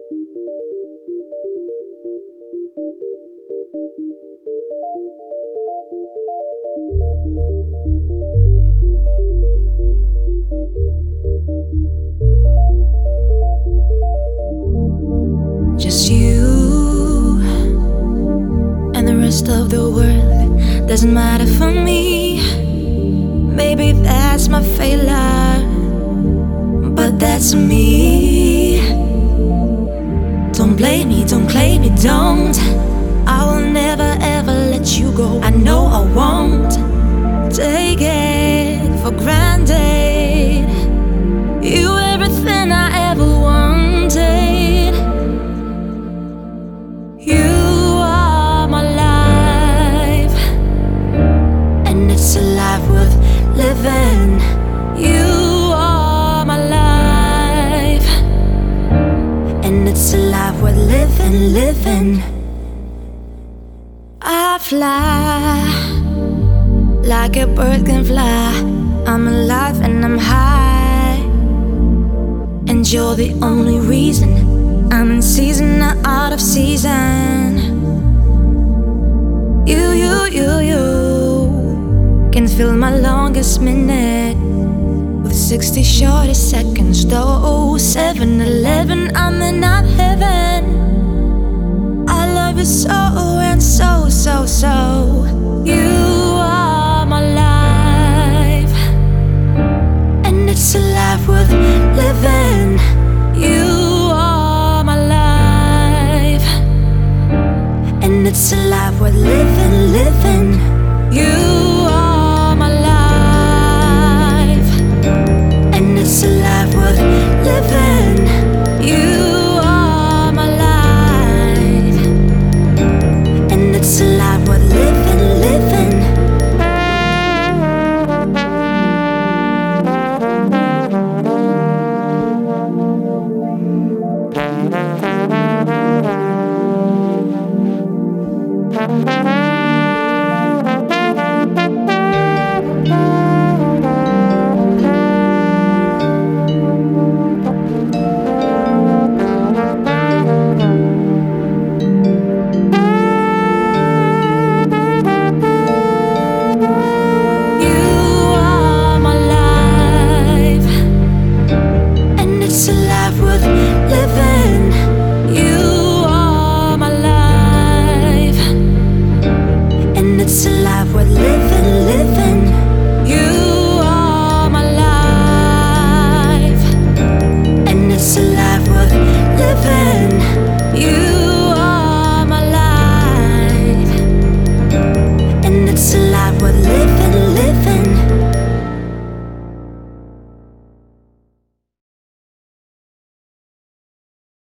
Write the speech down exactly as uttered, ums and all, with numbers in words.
Just you and the rest of the world doesn't matter for me. Maybe that's my failure, but that's me. Don't blame me, don't claim me, don't. I will never ever let you go. I know I won't take it for granted. You everything I ever wanted. You are my life, and it's a life worth living. You are my life, and it's a life worth living, living. I fly like a bird can fly. I'm alive and I'm high, and you're the only reason I'm in season, not out of season. You, you, you, you can fill my longest minute with sixty shortest seconds. Though seven eleven, I'm in not heaven. I love you so and so, so, so. You are my life, and it's a life worth living. You are my life, and it's a life worth living, living. You are my life, and it's a life worth living. You are my life, and it's a life worth living, living. It's a life worth living, living. You are my life, and it's a life worth living. You are my life, and it's a life worth living.